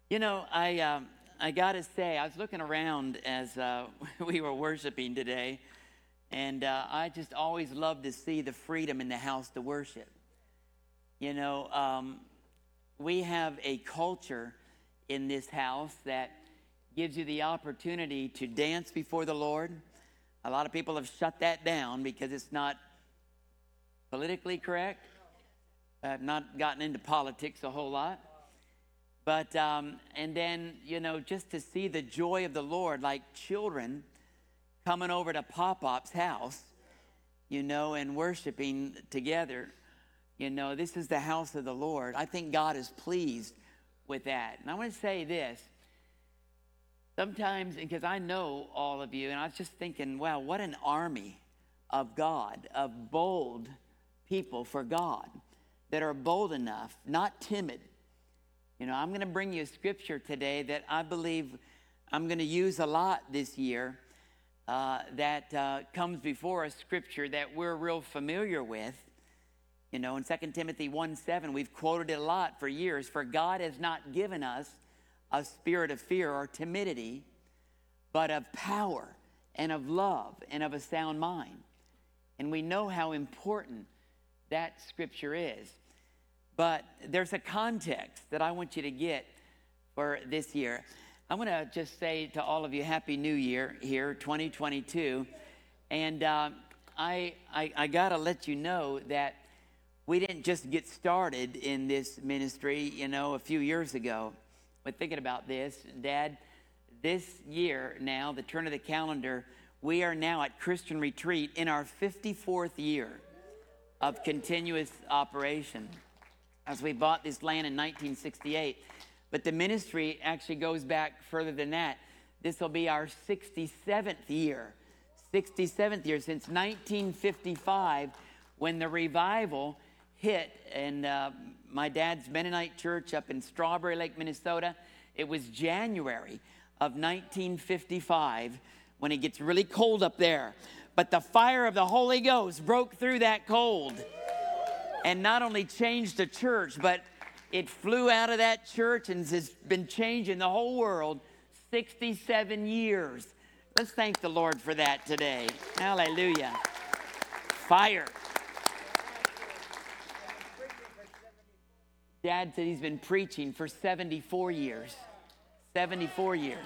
I got to say, I was looking around as we were worshiping today, and I just always love to see the freedom in the house to worship. You know, we have a culture in this house that gives you the opportunity to dance before the Lord. A lot of people have shut that down because it's not politically correct. I've not gotten into politics a whole lot. But, and then, just to see the joy of the Lord, like children coming over to Pop-Pop's house, and worshiping together. This is the house of the Lord. I think God is pleased with that. And I want to say this. Sometimes, because I know all of you, and I was just thinking, wow, what an army of God, of bold people for God that are bold enough, not timid. I'm going to bring you a scripture today that I believe I'm going to use a lot this year that comes before a scripture that we're real familiar with. In 2 Timothy 1:7, we've quoted it a lot for years. For God has not given us a spirit of fear or timidity, but of power and of love and of a sound mind. And we know how important that scripture is. But there's a context that I want you to get for this year. I'm going to just say to all of you, Happy New Year here, 2022. And I got to let you know that we didn't just get started in this ministry, a few years ago. But thinking about this, Dad, this year now, the turn of the calendar, we are now at Christian Retreat in our 54th year of continuous operation, as we bought this land in 1968. But the ministry actually goes back further than that. This will be our 67th year since 1955, when the revival hit in my dad's Mennonite church up in Strawberry Lake, Minnesota. It was January of 1955 when it gets really cold up there. But the fire of the Holy Ghost broke through that cold and not only changed the church, but it flew out of that church and has been changing the whole world 67 years. Let's thank the Lord for that today. Hallelujah. Fire. Dad said he's been preaching for 74 years. 74 years.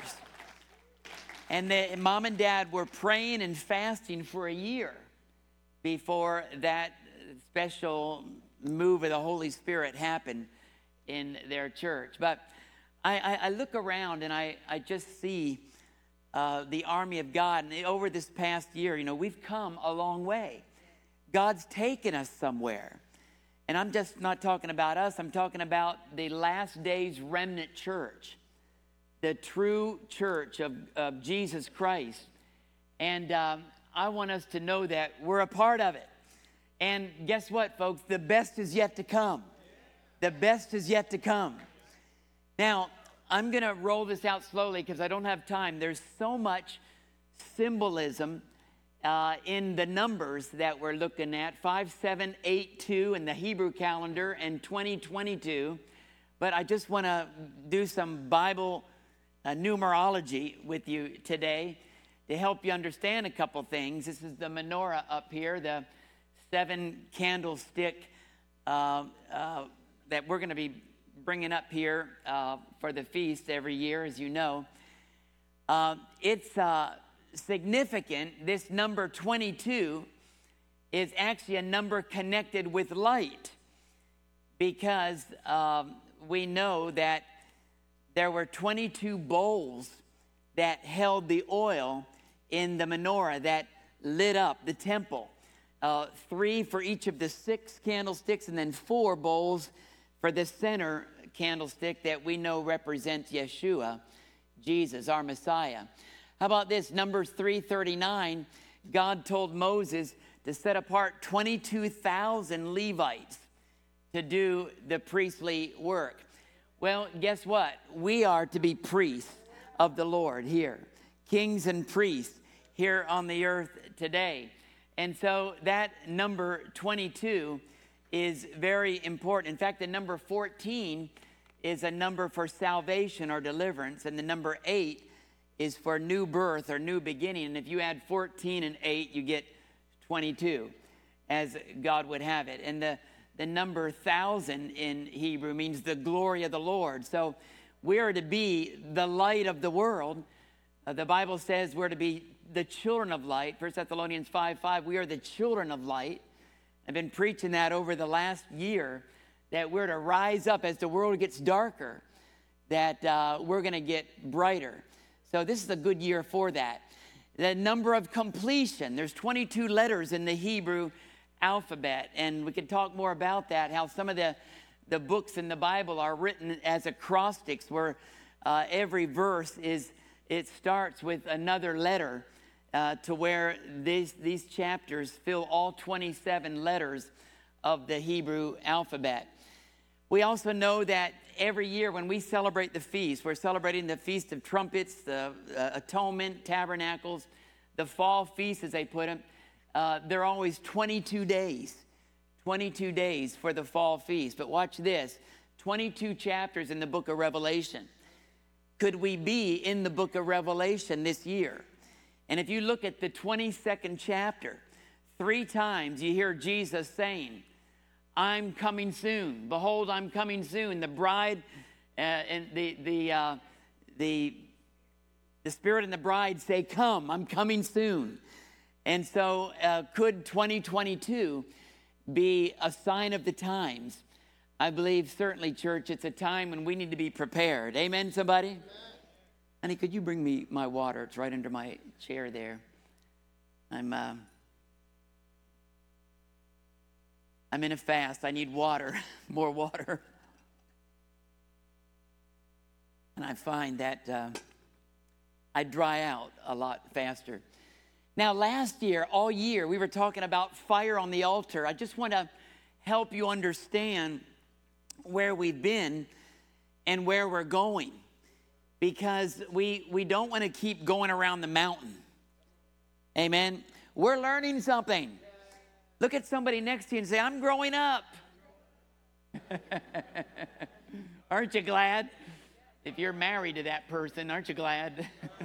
And Mom and Dad were praying and fasting for a year before that special move of the Holy Spirit happened in their church. But I look around and I just see the army of God. And over this past year, we've come a long way. God's taken us somewhere. And I'm just not talking about us. I'm talking about the last days remnant church, the true church of Jesus Christ. And I want us to know that we're a part of it. And guess what, folks? The best is yet to come. The best is yet to come. Now, I'm going to roll this out slowly because I don't have time. There's so much symbolism in the numbers that we're looking at, 5782 in the Hebrew calendar and 2022. But I just want to do some Bible numerology with you today to help you understand a couple things. This is the menorah up here, the 7 candlestick that we're going to be bringing up here for the feast every year, as you know. It's significant. This number 22 is actually a number connected with light, because we know that there were 22 bowls that held the oil in the menorah that lit up the temple. 3 for each of the 6 candlesticks, and then 4 bowls for the center candlestick that we know represents Yeshua, Jesus, our Messiah. How about this? Numbers 3:39, God told Moses to set apart 22,000 Levites to do the priestly work. Well, guess what? We are to be priests of the Lord here, kings and priests here on the earth today. And so that number 22 is very important. In fact, the number 14 is a number for salvation or deliverance, and the number 8 is for new birth or new beginning. And if you add 14 and 8, you get 22, as God would have it. And the number 1,000 in Hebrew means the glory of the Lord. So we are to be the light of the world. The Bible says we're to be the children of light. 1 Thessalonians 5:5, we are the children of light. I've been preaching that over the last year, that we're to rise up as the world gets darker, that we're going to get brighter. So this is a good year for that. The number of completion, there's 22 letters in the Hebrew alphabet, and we can talk more about that, how some of the books in the Bible are written as acrostics, where every verse it starts with another letter, to where these chapters fill all 27 letters of the Hebrew alphabet. We also know that every year when we celebrate the feast, we're celebrating the Feast of Trumpets, the Atonement, Tabernacles, the Fall Feast, as they put them. They're always 22 days for the Fall Feast. But watch this, 22 chapters in the book of Revelation. Could we be in the book of Revelation this year? And if you look at the 22nd chapter, 3 times you hear Jesus saying, I'm coming soon. Behold, I'm coming soon. The bride and the Spirit and the bride say, come, I'm coming soon. And so could 2022 be a sign of the times? I believe certainly, church, it's a time when we need to be prepared. Amen, somebody? Amen. Honey, could you bring me my water? It's right under my chair there. I'm in a fast. I need water, more water. And I find that I dry out a lot faster. Now, last year, all year, we were talking about fire on the altar. I just want to help you understand where we've been and where we're going, because we don't want to keep going around the mountain. Amen. We're learning something. Look at somebody next to you and say, I'm growing up. Aren't you glad? If you're married to that person, aren't you glad?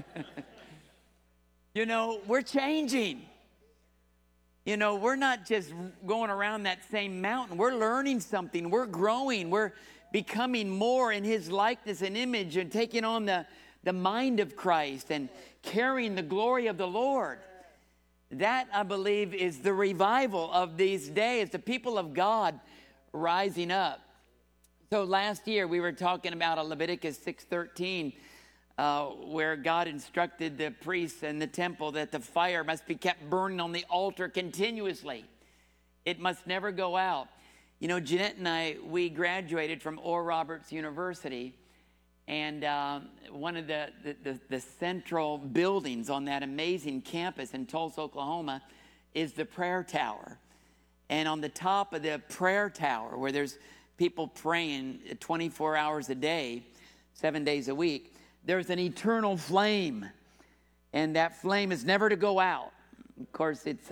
You know, we're changing. You know, we're not just going around that same mountain. We're learning something. We're growing. We're becoming more in his likeness and image, and taking on the mind of Christ and carrying the glory of the Lord. That, I believe, is the revival of these days, the people of God rising up. So last year we were talking about Leviticus 6:13, where God instructed the priests in the temple that the fire must be kept burning on the altar continuously. It must never go out. You know, Jeanette and I, we graduated from Oral Roberts University, and one of the central buildings on that amazing campus in Tulsa, Oklahoma, is the prayer tower. And on the top of the prayer tower, where there's people praying 24 hours a day, 7 days a week, there's an eternal flame. And that flame is never to go out. Of course, it's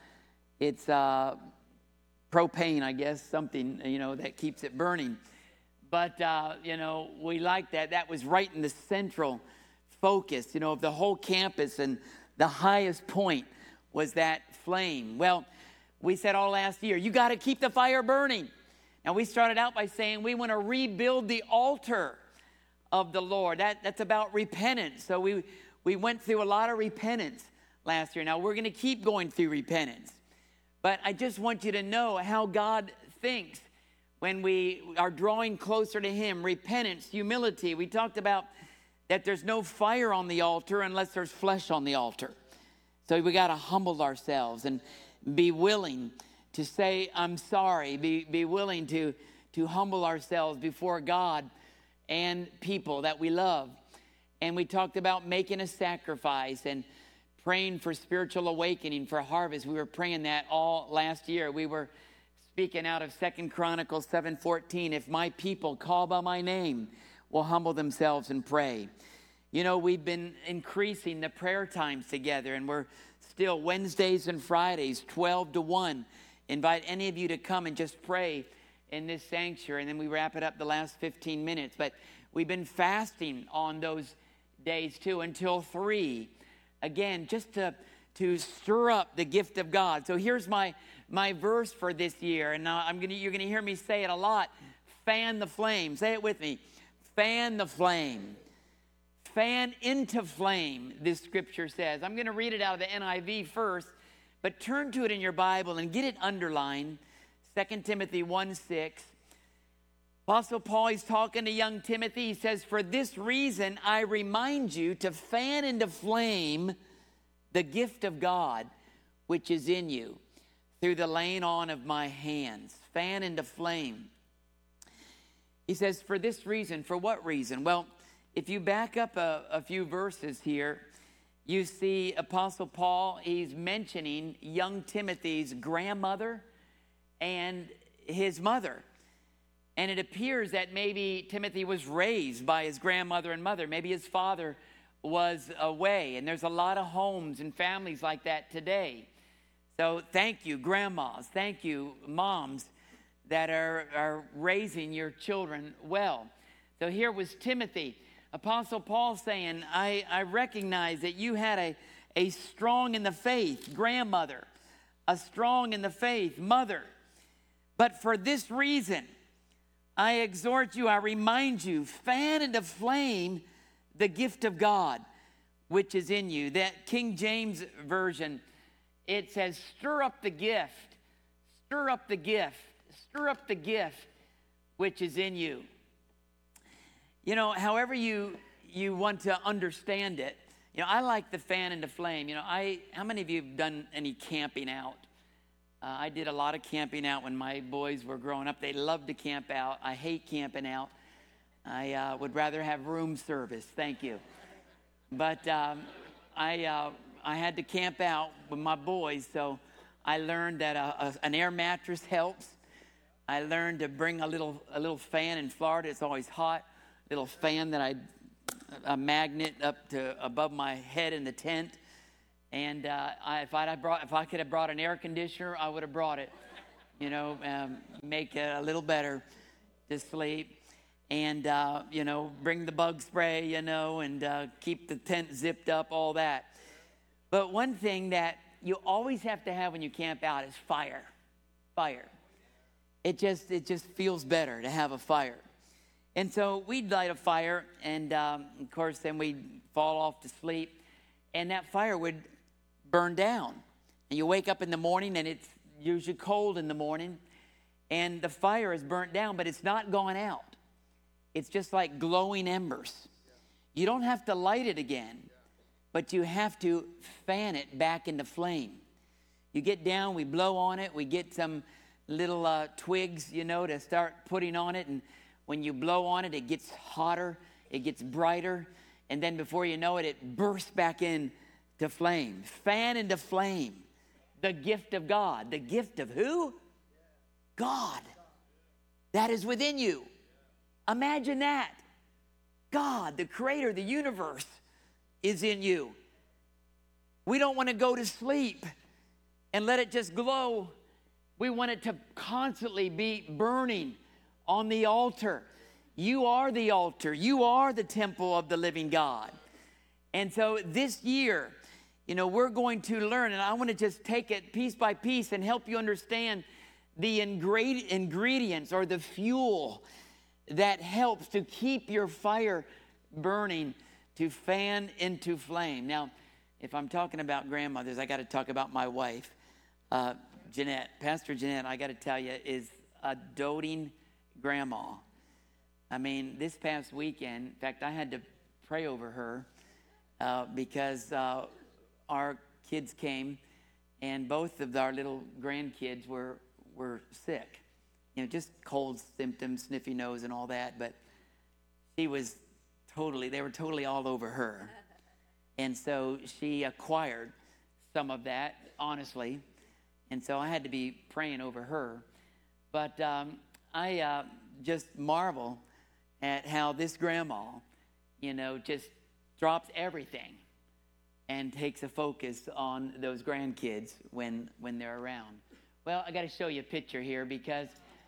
propane, I guess, something, you know, that keeps it burning. But, you know, we like that. That was right in the central focus, you know, of the whole campus. And the highest point was that flame. Well, we said all last year, you got to keep the fire burning. Now, we started out by saying we want to rebuild the altar of the Lord. That's about repentance. So we went through a lot of repentance last year. Now, we're going to keep going through repentance. But I just want you to know how God thinks when we are drawing closer to him. Repentance, humility. We talked about that there's no fire on the altar unless there's flesh on the altar. So we got to humble ourselves and be willing to say, I'm sorry. Be willing to humble ourselves before God and people that we love. And we talked about making a sacrifice and praying for spiritual awakening, for harvest. We were praying that all last year. We were speaking out of 2 Chronicles 7:14. If my people call by my name will humble themselves and pray. You know, we've been increasing the prayer times together, and we're still Wednesdays and Fridays, 12 to 1. Invite any of you to come and just pray in this sanctuary, and then we wrap it up the last 15 minutes. But we've been fasting on those days too until 3. Again, just to stir up the gift of God. So here's my verse for this year, and now you're gonna hear me say it a lot. Fan the flame. Say it with me. Fan the flame. Fan into flame, this scripture says. I'm going to read it out of the NIV first, but turn to it in your Bible and get it underlined. 2 Timothy 1:6. Apostle Paul, he's talking to young Timothy. He says, "For this reason I remind you to fan into flame the gift of God which is in you through the laying on of my hands." Fan into flame. He says, for this reason. For what reason? Well, if you back up a few verses here, you see Apostle Paul, he's mentioning young Timothy's grandmother and his mother. And it appears that maybe Timothy was raised by his grandmother and mother. Maybe his father was away. And there's a lot of homes and families like that today. So thank you, grandmas. Thank you, moms that are raising your children well. So here was Timothy. Apostle Paul saying, I recognize that you had a strong in the faith grandmother, a strong in the faith mother. But for this reason, I exhort you, I remind you, fan into flame the gift of God, which is in you. That King James Version, it says, stir up the gift, stir up the gift, stir up the gift which is in you. You know, however you want to understand it, you know, I like the fan into flame. You know, how many of you have done any camping out? I did a lot of camping out when my boys were growing up. They loved to camp out. I hate camping out. I would rather have room service. Thank you. But I had to camp out with my boys, so I learned that an air mattress helps. I learned to bring a little fan in Florida. It's always hot. Little fan that a magnet up to above my head in the tent. And if I could have brought an air conditioner, I would have brought it. You know, make it a little better to sleep. And, you know, bring the bug spray, you know, and keep the tent zipped up, all that. But one thing that you always have to have when you camp out is fire. Fire. It just feels better to have a fire. And so we'd light a fire, and of course, then we'd fall off to sleep, and that fire would burn down. And you wake up in the morning, and it's usually cold in the morning, and the fire is burnt down, but it's not gone out. It's just like glowing embers. You don't have to light it again, but you have to fan it back into flame. You get down, we blow on it, we get some little twigs, you know, to start putting on it, and when you blow on it, it gets hotter, it gets brighter, and then before you know it, it bursts back into flame. Fan into flame the gift of God. The gift of who? God. That is within you. Imagine that. God, the creator of the universe, is in you. We don't want to go to sleep and let it just glow. We want it to constantly be burning on the altar. You are the altar. You are the temple of the living God. And so this year, you know, we're going to learn, and I want to just take it piece by piece and help you understand the ingredients or the fuel that helps to keep your fire burning, to fan into flame. Now, if I'm talking about grandmothers, I got to talk about my wife, Jeanette. Pastor Jeanette, I got to tell you, is a doting grandma. I mean, this past weekend, in fact, I had to pray over her because our kids came, and both of our little grandkids were sick. You know, just cold symptoms, sniffy nose and all that, but they were totally all over her. And so she acquired some of that, honestly. And so I had to be praying over her. But I just marvel at how this grandma, you know, just drops everything and takes a focus on those grandkids when they're around. Well, I got to show you a picture here because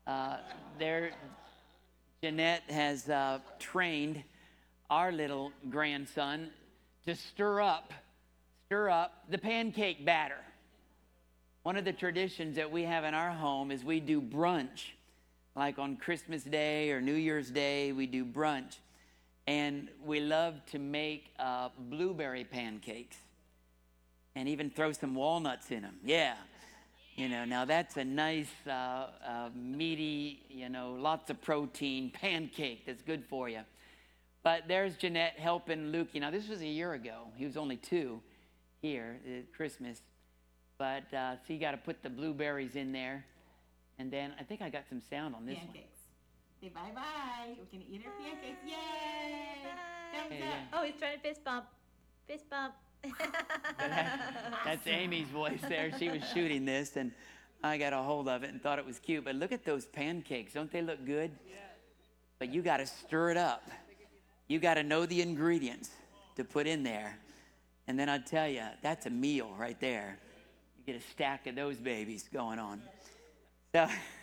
There, Jeanette has trained our little grandson to stir up the pancake batter. One of the traditions that we have in our home is we do brunch. Like on Christmas Day or New Year's Day, we do brunch. And we love to make blueberry pancakes and even throw some walnuts in them. Yeah. Now that's a nice, meaty, lots of protein pancake that's good for you. But there's Jeanette helping Luke. This was a year ago. He was only 2 here at Christmas. But so you got to put the blueberries in there. And then I think I got some sound on this pancakes. Say bye-bye. We're going to eat our pancakes. Yay! Thumbs up. Oh, he's trying to fist bump. Fist bump. That's Amy's voice there. She was shooting this, and I got a hold of it and thought it was cute. But look at those pancakes. Don't they look good? But you got to stir it up. You got to know the ingredients to put in there. And then I tell you, that's a meal right there. You get a stack of those babies going on. So,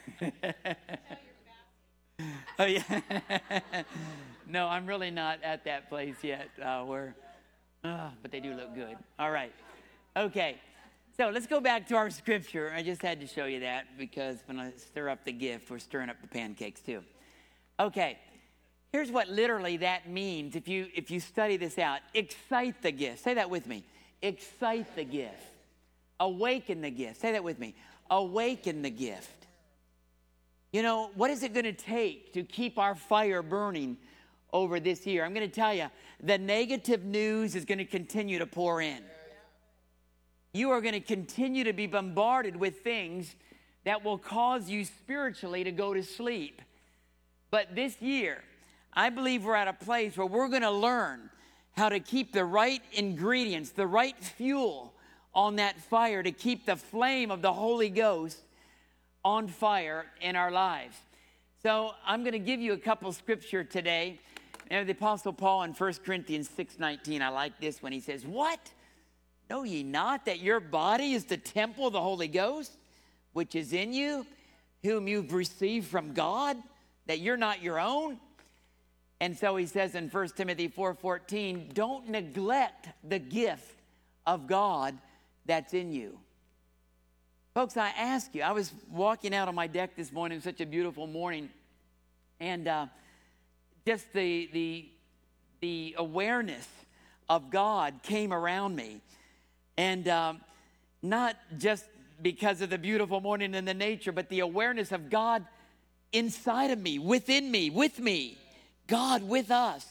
oh yeah. No, I'm really not at that place yet. But they do look good. All right. Okay. So let's go back to our scripture. I just had to show you that because when I stir up the gift, we're stirring up the pancakes too. Okay. Here's what literally that means if you study this out. Excite the gift. Say that with me. Excite the gift. Awaken the gift. Say that with me. Awaken the gift. What is it going to take to keep our fire burning over this year? I'm going to tell you, the negative news is going to continue to pour in. You are going to continue to be bombarded with things that will cause you spiritually to go to sleep. But this year, I believe we're at a place where we're going to learn how to keep the right ingredients, the right fuel on that fire to keep the flame of the Holy Ghost on fire in our lives. So I'm going to give you a couple scripture today. The Apostle Paul in 1 Corinthians 6:19, I like this when he says, "What? Know ye not that your body is the temple of the Holy Ghost, which is in you, whom you've received from God, that you're not your own?" And so he says in 1 Timothy 4:14, "Don't neglect the gift of God that's in you." Folks, I ask you, I was walking out on my deck this morning, such a beautiful morning, and just the awareness of God came around me. And not just because of the beautiful morning and the nature, but the awareness of God inside of me, within me, with me, God with us.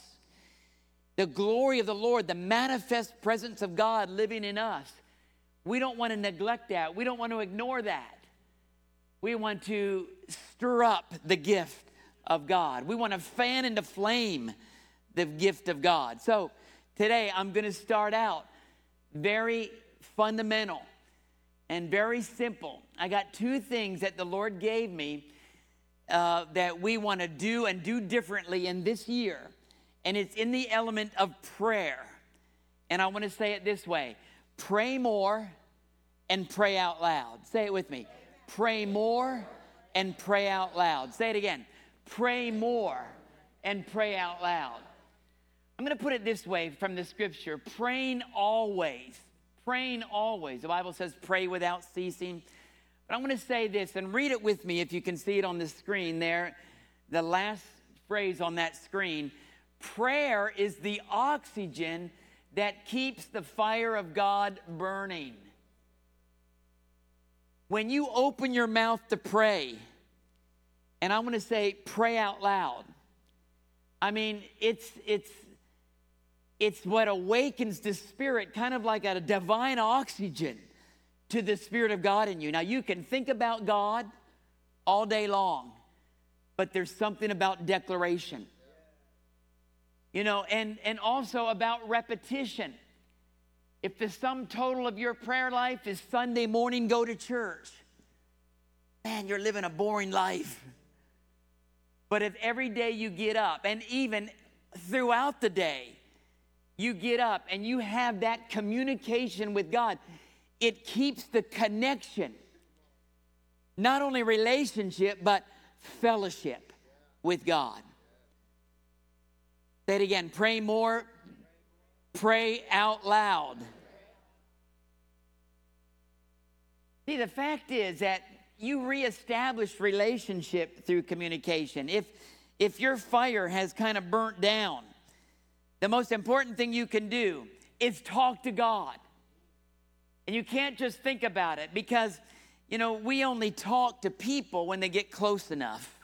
The glory of the Lord, the manifest presence of God living in us. We don't want to neglect that. We don't want to ignore that. We want to stir up the gift of God. We want to fan into flame the gift of God. So today I'm going to start out very fundamental and very simple. I got 2 things that the Lord gave me that we want to do and do differently in this year. And it's in the element of prayer. And I want to say it this way. Pray more and pray out loud. Say it with me. Pray more and pray out loud. Say it again. Pray more and pray out loud. I'm going to put it this way from the scripture. Praying always. Praying always. The Bible says pray without ceasing. But I'm going to say this, and read it with me if you can see it on the screen there. The last phrase on that screen. Prayer is the oxygen that keeps the fire of God burning. When you open your mouth to pray, and I'm going to say pray out loud. I mean, it's what awakens the Spirit, kind of like a divine oxygen to the Spirit of God in you. Now, you can think about God all day long, but there's something about declaration. And also about repetition. If the sum total of your prayer life is Sunday morning, go to church, man, you're living a boring life. But if every day you get up, and even throughout the day, you get up and you have that communication with God, it keeps the connection, not only relationship, but fellowship with God. Say it again. Pray more. Pray out loud. See, the fact is that you reestablish relationship through communication. If your fire has kind of burnt down, the most important thing you can do is talk to God. And you can't just think about it because, we only talk to people when they get close enough.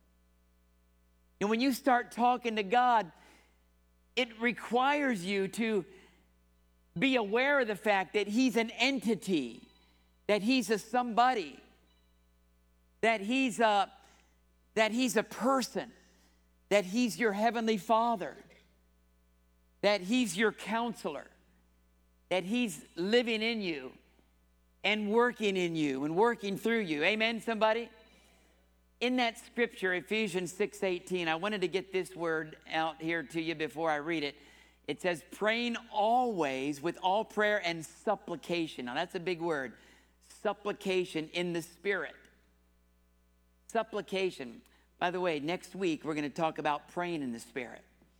And when you start talking to God, it requires you to be aware of the fact that He's an entity, that He's a somebody, that He's a person, that He's your Heavenly Father, that He's your counselor, that He's living in you and working in you and working through you. Amen, somebody? In that scripture, Ephesians 6:18, I wanted to get this word out here to you before I read it. It says, praying always with all prayer and supplication. Now, that's a big word. Supplication in the Spirit. Supplication. By the way, next week, we're going to talk about praying in the Spirit.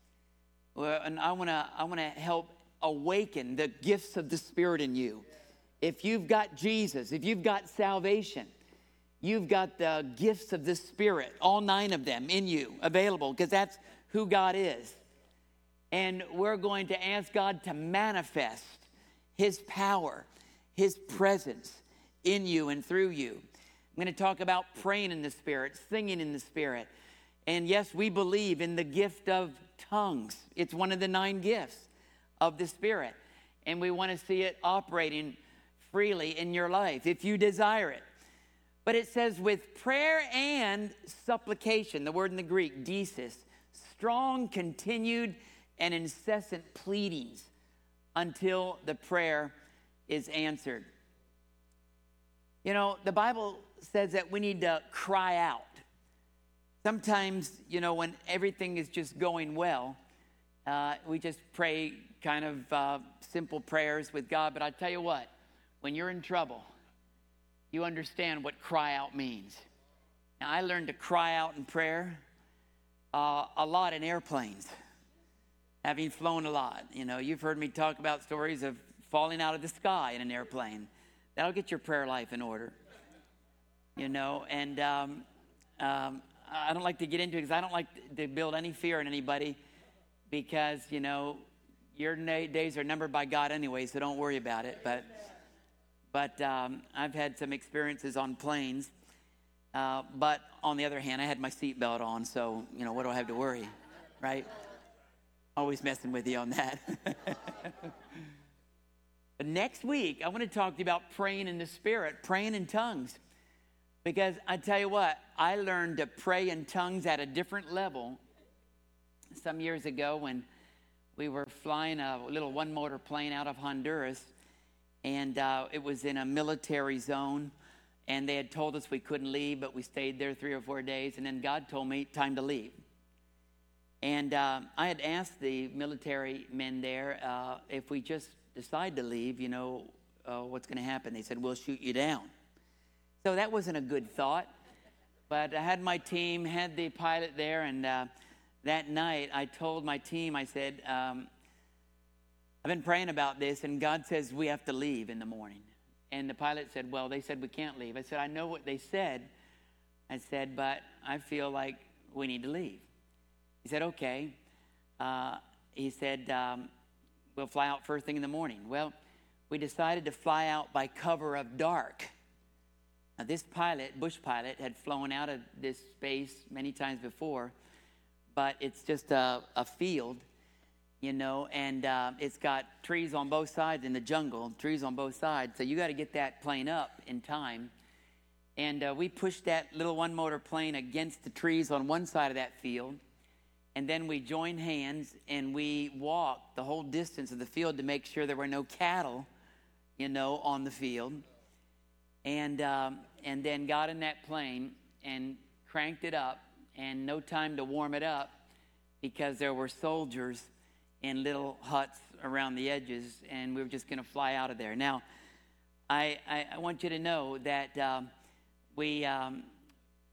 And I want to help awaken the gifts of the Spirit in you. If you've got Jesus, if you've got salvation, you've got the gifts of the Spirit, all 9 of them in you, available, because that's who God is. And we're going to ask God to manifest His power, His presence in you and through you. I'm going to talk about praying in the Spirit, singing in the Spirit. And yes, we believe in the gift of tongues. It's one of the 9 gifts of the Spirit. And we want to see it operating freely in your life if you desire it. But it says with prayer and supplication, the word in the Greek, desis, strong, continued, and incessant pleadings until the prayer is answered. The Bible says that we need to cry out. Sometimes, when everything is just going well, we just pray kind of simple prayers with God. But I tell you what, when you're in trouble, you understand what cry out means. Now, I learned to cry out in prayer a lot in airplanes, having flown a lot. You've heard me talk about stories of falling out of the sky in an airplane. That'll get your prayer life in order. And I don't like to get into it because I don't like to build any fear in anybody because, your days are numbered by God anyway, so don't worry about it. But I've had some experiences on planes. But on the other hand, I had my seatbelt on, so, what do I have to worry, right? Always messing with you on that. But next week, I want to talk to you about praying in the Spirit, praying in tongues. Because I tell you what, I learned to pray in tongues at a different level some years ago when we were flying a little one-motor plane out of Honduras. And it was in a military zone. And they had told us we couldn't leave, but we stayed there 3 or 4 days. And then God told me, time to leave. And I had asked the military men there, if we just decide to leave, what's going to happen? They said, we'll shoot you down. So that wasn't a good thought. But I had my team, had the pilot there, and that night I told my team, I said, I've been praying about this, and God says we have to leave in the morning. And the pilot said, well, they said we can't leave. I said, I know what they said. I said, but I feel like we need to leave. He said, okay. He said, we'll fly out first thing in the morning. Well, we decided to fly out by cover of dark. Now, this pilot, bush pilot, had flown out of this space many times before, but it's just a field, and it's got trees on both sides in the jungle, trees on both sides. So you got to get that plane up in time. And we pushed that little one-motor plane against the trees on one side of that field. And then we joined hands and we walked the whole distance of the field to make sure there were no cattle, on the field. And then got in that plane and cranked it up, and no time to warm it up because there were soldiers in little huts around the edges, and we were just going to fly out of there. Now, I want you to know that we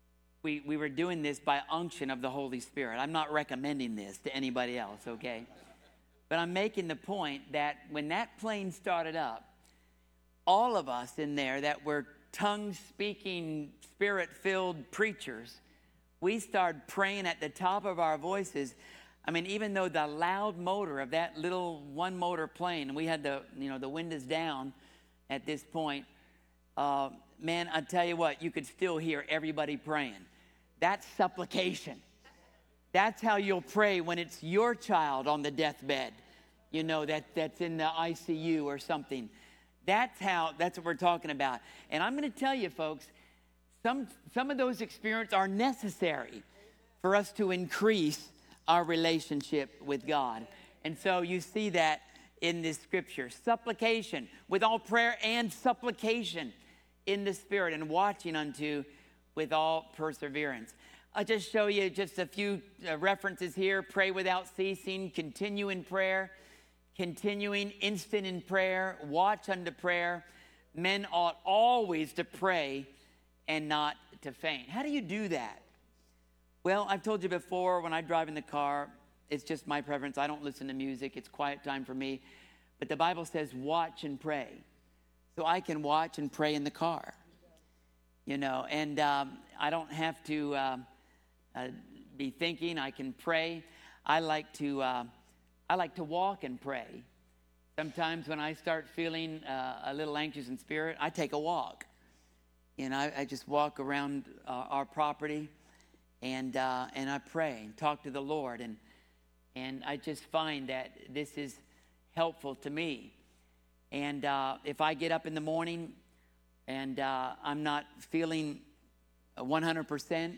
we were doing this by unction of the Holy Spirit. I'm not recommending this to anybody else, okay? But I'm making the point that when that plane started up, all of us in there that were tongue-speaking, spirit-filled preachers, we started praying at the top of our voices. I mean, even though the loud motor of that little one-motor plane, and we had the windows down at this point, man, I tell you what, you could still hear everybody praying. That's supplication. That's how you'll pray when it's your child on the deathbed, that's in the ICU or something. That's what we're talking about. And I'm going to tell you, folks, some of those experiences are necessary for us to increase our relationship with God. And so you see that in this scripture. Supplication, with all prayer and supplication in the Spirit, and watching unto with all perseverance. I'll just show you just a few references here. Pray without ceasing, continue in prayer, continuing, instant in prayer, watch unto prayer. Men ought always to pray and not to faint. How do you do that? Well, I've told you before, when I drive in the car, it's just my preference. I don't listen to music. It's quiet time for me. But the Bible says watch and pray. So I can watch and pray in the car, and I don't have to be thinking. I can pray. I like to walk and pray. Sometimes when I start feeling a little anxious in spirit, I take a walk. I just walk around our property, and I pray and talk to the Lord, and I just find that this is helpful to me. And if I get up in the morning and I'm not feeling 100%,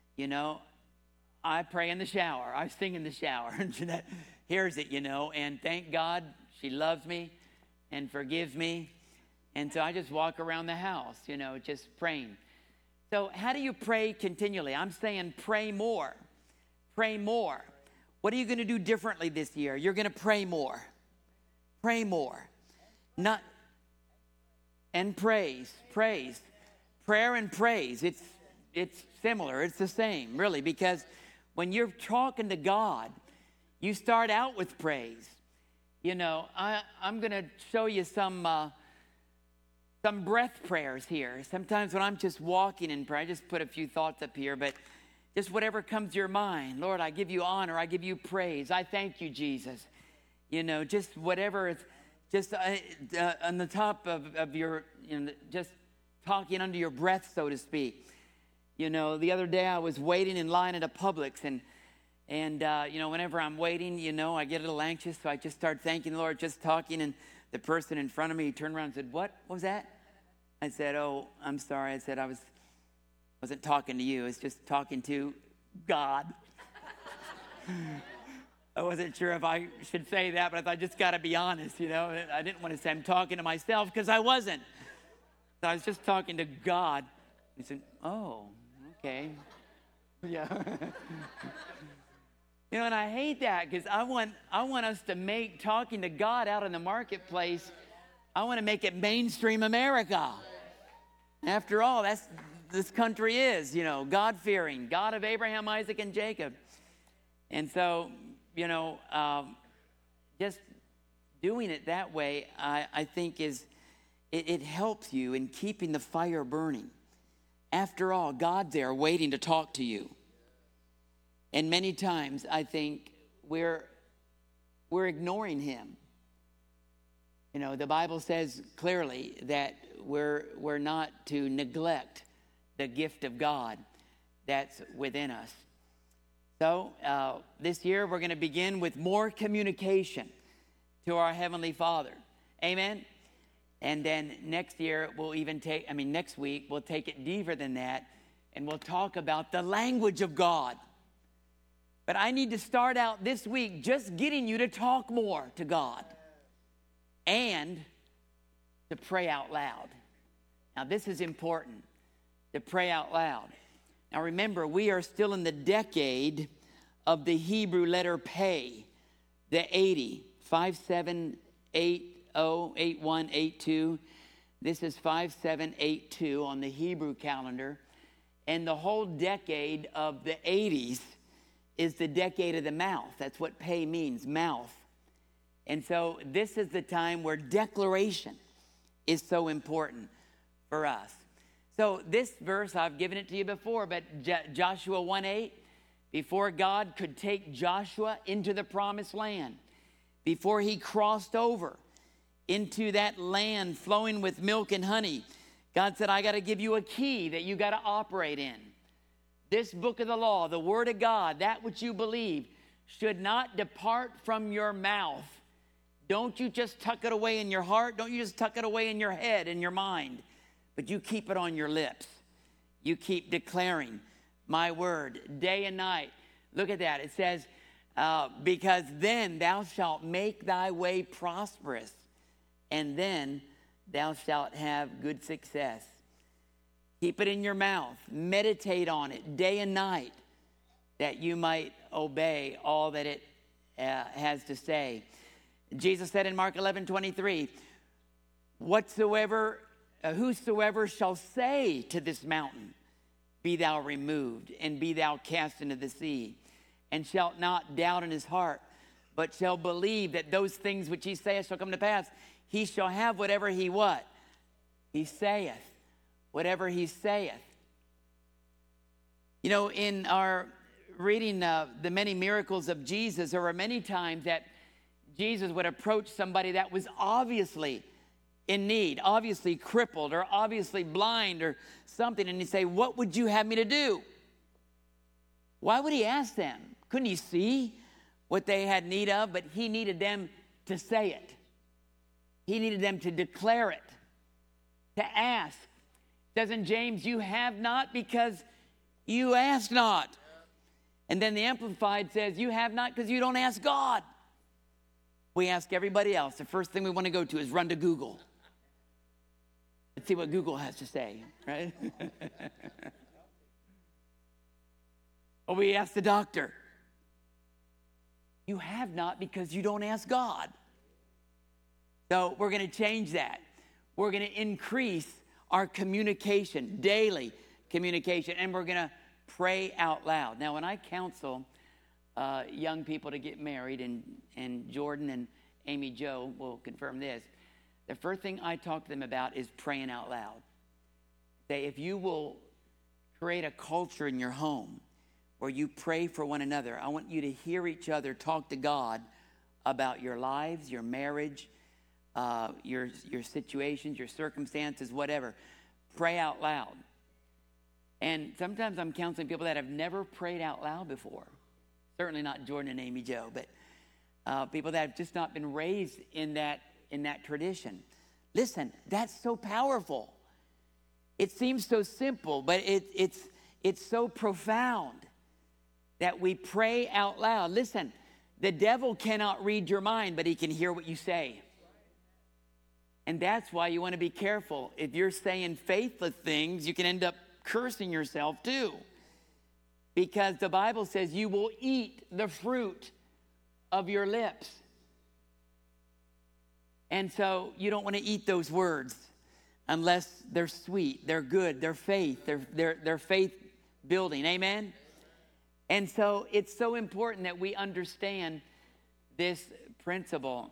I pray in the shower. I sing in the shower. And Jeanette hears it, and thank God she loves me and forgives me. And so I just walk around the house, just praying. So how do you pray continually? I'm saying pray more. Pray more. What are you going to do differently this year? You're going to pray more. Pray more. Not and praise. Prayer and praise. It's similar. It's the same, really, because when you're talking to God, you start out with praise. I'm going to show you some breath prayers here. Sometimes when I'm just walking in prayer, I just put a few thoughts up here, but just whatever comes to your mind. Lord, I give you honor. I give you praise. I thank you, Jesus. Just whatever is just on the top of your, just talking under your breath, so to speak. The other day I was waiting in line at a Publix, and whenever I'm waiting, I get a little anxious, so I just start thanking the Lord, just talking, and the person in front of me turned around and said, What was that? I said, oh, I'm sorry. I said, I wasn't talking to you. I was just talking to God. I wasn't sure if I should say that, but I thought, I just got to be honest, I didn't want to say I'm talking to myself, because I wasn't. So I was just talking to God. He said, oh, okay. Yeah. And I hate that, because I want us to make talking to God out in the marketplace, I want to make it mainstream America. After all, this country is, God-fearing, God of Abraham, Isaac, and Jacob. And so, just doing it that way, I think it helps you in keeping the fire burning. After all, God's there waiting to talk to you. And many times, I think we're ignoring him. The Bible says clearly that we're not to neglect the gift of God that's within us. So this year, we're going to begin with more communication to our Heavenly Father. Amen? And then next week, we'll take it deeper than that, and we'll talk about the language of God. But I need to start out this week just getting you to talk more to God and to pray out loud. Now, this is important, to pray out loud. Now, remember, we are still in the decade of the Hebrew letter Pei, the 80, 57808182. This is 5782 on the Hebrew calendar. And the whole decade of the 80s is the decade of the mouth. That's what pay means, mouth. And so this is the time where declaration is so important for us. So this verse, I've given it to you before, but Joshua 1:8, before God could take Joshua into the promised land, before he crossed over into that land flowing with milk and honey, God said, I got to give you a key that you got to operate in. This book of the law, the word of God, that which you believe, should not depart from your mouth. Don't you just tuck it away in your heart. Don't you just tuck it away in your head, in your mind. But you keep it on your lips. You keep declaring my word day and night. Look at that. It says, because then thou shalt make thy way prosperous, and then thou shalt have good success. Keep it in your mouth. Meditate on it day and night, that you might obey all that it has to say. Jesus said in Mark 11:23, whosoever shall say to this mountain, be thou removed, and be thou cast into the sea, and shalt not doubt in his heart, but shall believe that those things which he saith shall come to pass, he shall have whatever he what? He saith. Whatever he saith. You know, in our reading the many miracles of Jesus, there were many times that Jesus would approach somebody that was obviously in need, obviously crippled, or obviously blind, or something, and he'd say, what would you have me to do? Why would he ask them? Couldn't he see what they had need of? But he needed them to say it. He needed them to declare it, to ask. Doesn't James, you have not because you ask not. And then the Amplified says, you have not because you don't ask God. We ask everybody else. The first thing we want to go to is run to Google. Let's see what Google has to say, right? Or we ask the doctor. You have not because you don't ask God. So we're going to change that. We're going to increase our communication, daily communication, and we're going to pray out loud. Now, when I counsel young people to get married, and Jordan and Amy Jo will confirm this, the first thing I talk to them about is praying out loud. Say, if you will create a culture in your home where you pray for one another, I want you to hear each other talk to God about your lives, your marriage, your situations, your circumstances, whatever. Pray out loud. And sometimes I'm counseling people that have never prayed out loud before. Certainly not Jordan and Amy Jo, but people that have just not been raised in that tradition. Listen, that's so powerful. It seems so simple, but it's so profound that we pray out loud. Listen, the devil cannot read your mind, but he can hear what you say. And that's why you want to be careful. If you're saying faithless things, you can end up cursing yourself too. Because the Bible says you will eat the fruit of your lips. And so you don't want to eat those words unless they're sweet, they're good, they're faith, they're faith building. Amen? And so it's so important that we understand this principle.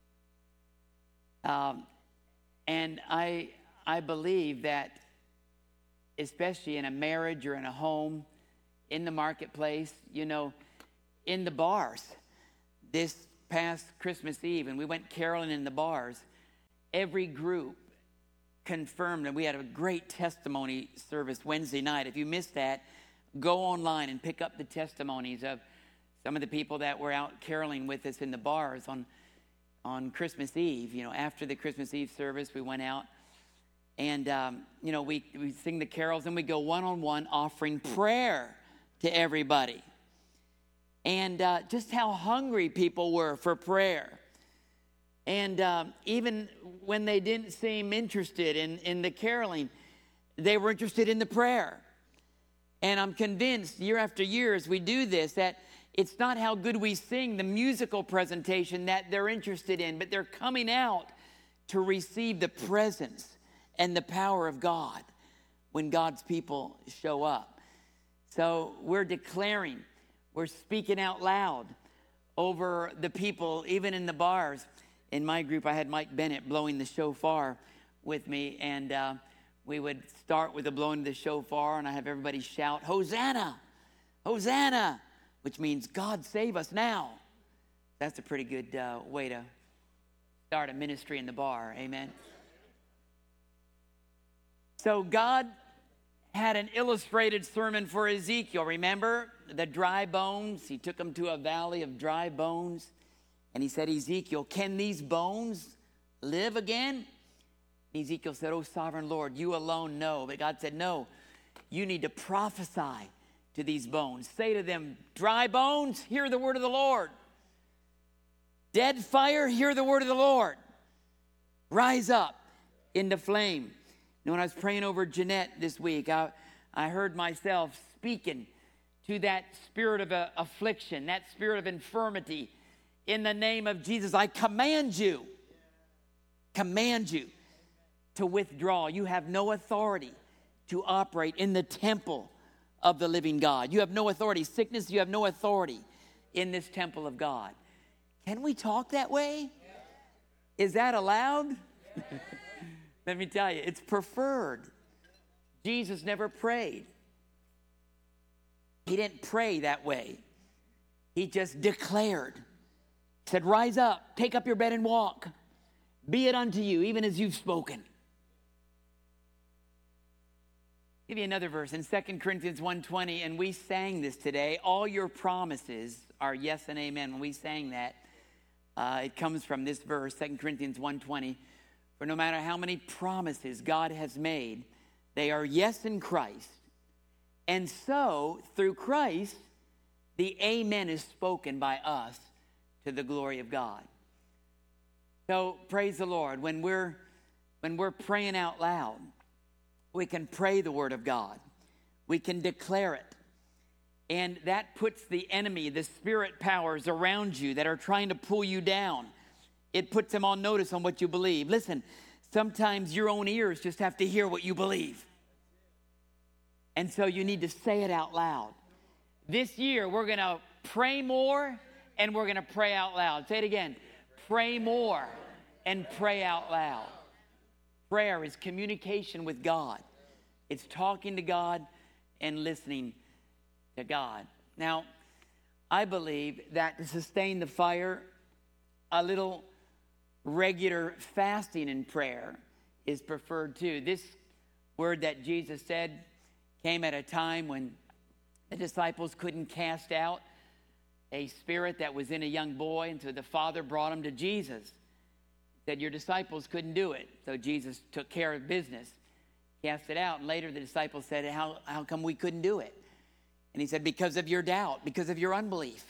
And I believe that, especially in a marriage or in a home, in the marketplace, you know, in the bars, this past Christmas Eve, and we went caroling in the bars, every group confirmed, and we had a great testimony service Wednesday night. If you missed that, go online and pick up the testimonies of some of the people that were out caroling with us in the bars on Christmas Eve. You know, after the Christmas Eve service, we went out and, you know, we sing the carols, and we go one-on-one offering prayer to everybody. And just how hungry people were for prayer. And even when they didn't seem interested in the caroling, they were interested in the prayer. And I'm convinced year after year as we do this that it's not how good we sing the musical presentation that they're interested in, but they're coming out to receive the presence and the power of God when God's people show up. So we're declaring, we're speaking out loud over the people, even in the bars. In my group, I had Mike Bennett blowing the shofar with me, and we would start with the blowing of the shofar, and I have everybody shout, Hosanna, Hosanna, which means God save us now. That's a pretty good way to start a ministry in the bar, amen? So God had an illustrated sermon for Ezekiel. Remember the dry bones? He took them to a valley of dry bones, and he said, Ezekiel, can these bones live again? Ezekiel said, oh, sovereign Lord, you alone know. But God said, no, you need to prophesy to these bones. Say to them, dry bones, hear the word of the Lord. Dead fire, hear the word of the Lord. Rise up into flame. You know, when I was praying over Jeanette this week, I heard myself speaking to that spirit of affliction, that spirit of infirmity. In the name of Jesus, I command you to withdraw. You have no authority to operate in the temple of the living God. You have no authority. Sickness, you have no authority in this temple of God. Can we talk that way? Is that allowed? Let me tell you, it's preferred. Jesus never prayed. He didn't pray that way. He just declared. He said, rise up, take up your bed and walk. Be it unto you, even as you've spoken. Give you another verse in 2 Corinthians 1:20, and we sang this today. All your promises are yes and amen. When we sang that, it comes from this verse, 2 Corinthians 1:20. For no matter how many promises God has made, they are yes in Christ. And so, through Christ, the amen is spoken by us to the glory of God. So, praise the Lord. When we're praying out loud, we can pray the word of God. We can declare it. And that puts the enemy, the spirit powers around you that are trying to pull you down. It puts them on notice on what you believe. Listen, sometimes your own ears just have to hear what you believe. And so you need to say it out loud. This year, we're going to pray more and we're going to pray out loud. Say it again. Pray more and pray out loud. Prayer is communication with God. It's talking to God and listening to God. Now, I believe that to sustain the fire, a little regular fasting and prayer is preferred too. This word that Jesus said came at a time when the disciples couldn't cast out a spirit that was in a young boy, and so the Father brought him to Jesus. He said, your disciples couldn't do it. So Jesus took care of business, cast it out, and later the disciples said, how come we couldn't do it? And he said, because of your doubt, because of your unbelief.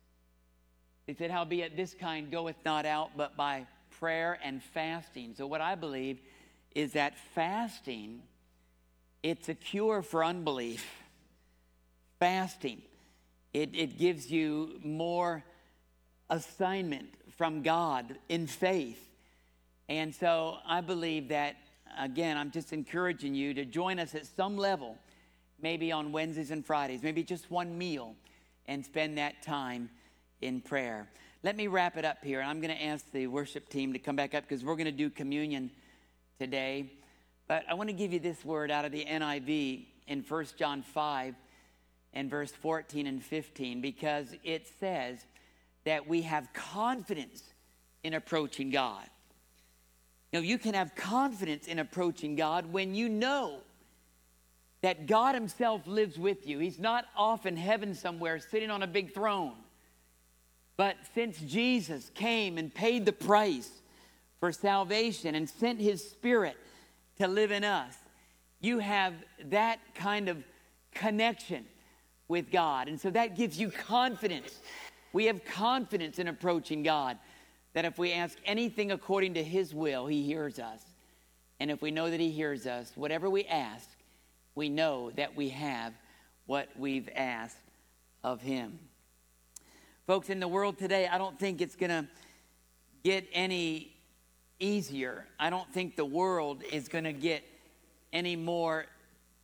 He said, howbeit this kind goeth not out but by prayer and fasting. So what I believe is that fasting, it's a cure for unbelief. Fasting, it gives you more assignment from God in faith. And so I believe that, again, I'm just encouraging you to join us at some level, maybe on Wednesdays and Fridays, maybe just one meal, and spend that time in prayer. Let me wrap it up here. I'm going to ask the worship team to come back up because we're going to do communion today. But I want to give you this word out of the NIV in 1 John 5 and verse 14 and 15, because it says that we have confidence in approaching God. You know, you can have confidence in approaching God when you know that God himself lives with you. He's not off in heaven somewhere sitting on a big throne. But since Jesus came and paid the price for salvation and sent his Spirit to live in us, you have that kind of connection with God. And so that gives you confidence. We have confidence in approaching God, that if we ask anything according to his will, he hears us. And if we know that he hears us, whatever we ask, we know that we have what we've asked of him. Folks, in the world today, I don't think it's going to get any easier. I don't think the world is going to get any more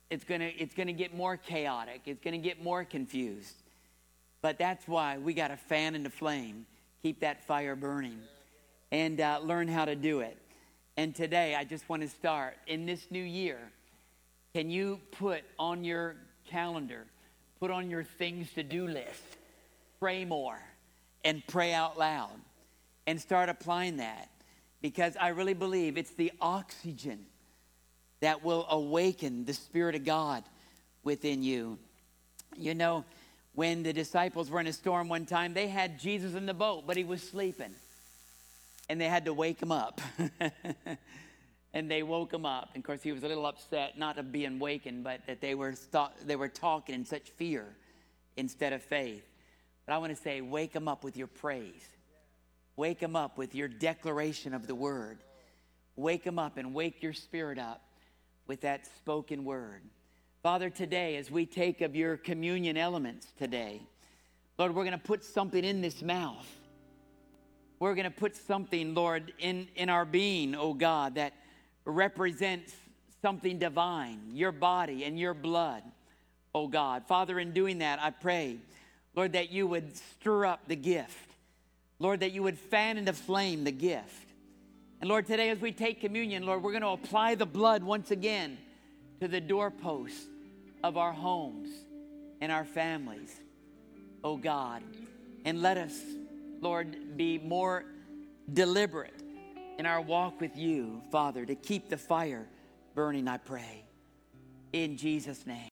it's gonna get more chaotic. It's gonna get more confused. But that's why we got to fan into flame, keep that fire burning, and learn how to do it. And today, I just want to start in this new year. Can you put on your calendar, put on your things to do list, pray more, and pray out loud, and start applying that, because I really believe it's the oxygen that will awaken the Spirit of God within you. You know, when the disciples were in a storm one time, they had Jesus in the boat, but he was sleeping. And they had to wake him up. And they woke him up. And of course, he was a little upset, not of being wakened, but that they were talking in such fear instead of faith. But I want to say, wake him up with your praise. Wake him up with your declaration of the word. Wake him up and wake your spirit up with that spoken word. Father, today, as we take of your communion elements today, Lord, we're going to put something in this mouth. We're going to put something, Lord, in our being, oh God, that represents something divine, your body and your blood, oh God. Father, in doing that, I pray, Lord, that you would stir up the gift. Lord, that you would fan into flame the gift. And Lord, today as we take communion, Lord, we're going to apply the blood once again to the doorposts of our homes and our families, oh God. And let us, Lord, be more deliberate in our walk with you, Father, to keep the fire burning, I pray. In Jesus' name.